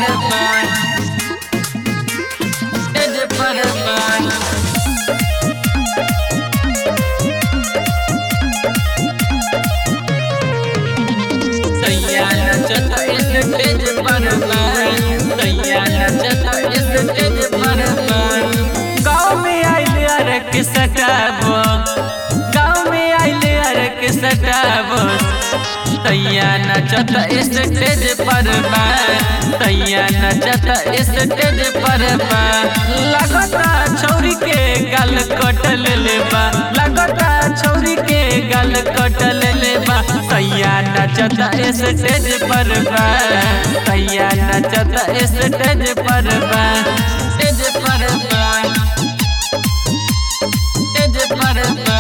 गाँव में आइले अरे के सटाबो, गाँव में आइले अरे के सटाबो, तैया नचत स्टेज पर बा, तैया नचत स्टेज पर बा। लगता छौरी के गाल कटल लेबा, लगता छौरी के गाल कटल लेबा, तैया नचत स्टेज पर बा, तैया नचत स्टेज पर बा, स्टेज पर बा, स्टेज पर बा।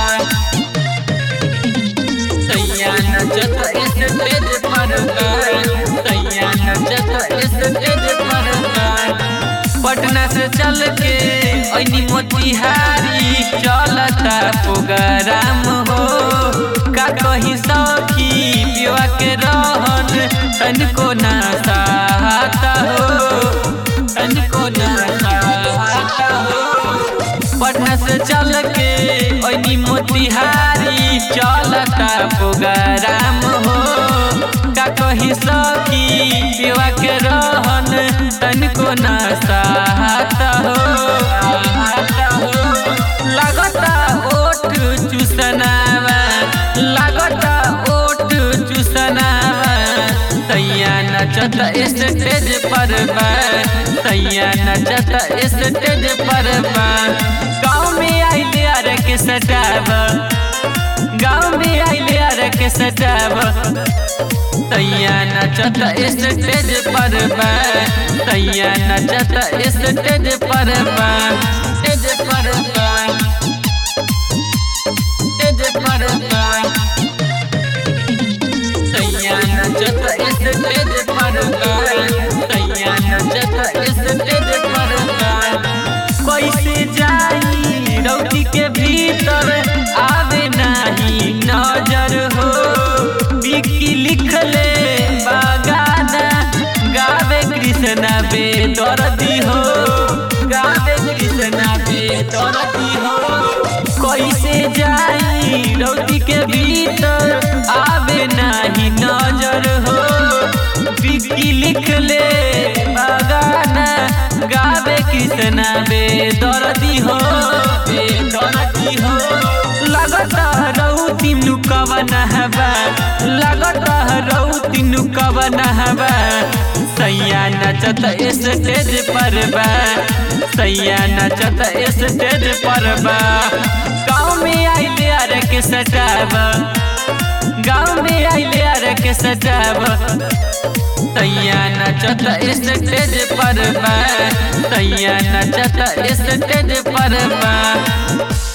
तैया नचत स्टेज पर बा, तैया नचत स्टेज पर बा। पटना से चल के ऐनी मोतिहारी चलता प्रोग्राम हो, का कही सखी पिवा के रहन तनिको ना सहता हो, तनिको ना सहता हो। पटना से चल के ऐनी मोतिहारी चलता प्रोग्राम हो, का कही सखी पिवा के रहन तनिको ना सहता हो। लगता ओठ चुसनावा, लगता ओठ चुसनावा, तैया नचत स्टेज पर बा, तैया नचत स्टेज पर बा। गाँव में आइले अरे के सटाबा, गाँव में आइले अरे के सटाबा, तैया नचत स्टेज पर बा, तैया नचत स्टेज पर बा, स्टेज पर बा, स्टेज पर बा। तैया नचत स्टेज पर बा, तैया नचत स्टेज पर बा। कैसे जाई रौटी के भीतर आवे नाही नजर हो, बिकी लिखले बागाना गावे कृष्णा बेदर्दी हो, गावे कृष्णा बेदर्दी हो। कैसे जाई रौटी के भीतर आवे नाही नजर हो, बिकी लिखले बागाना गावे कृष्णा बेदर्दी हो, बेदर्दी हो। लगता रहू तीनू कवन हवा, लगता रहू तीनू कवन हवा, सैया नचत स्टेज पर बा, सैया नचत स्टेज पर बा। गाँव में आइले अरे के सटाबा, गाँव में आइले अरे के सटाबा, तैया नचत स्टेज पर बा, तैया नचत स्टेज पर बा।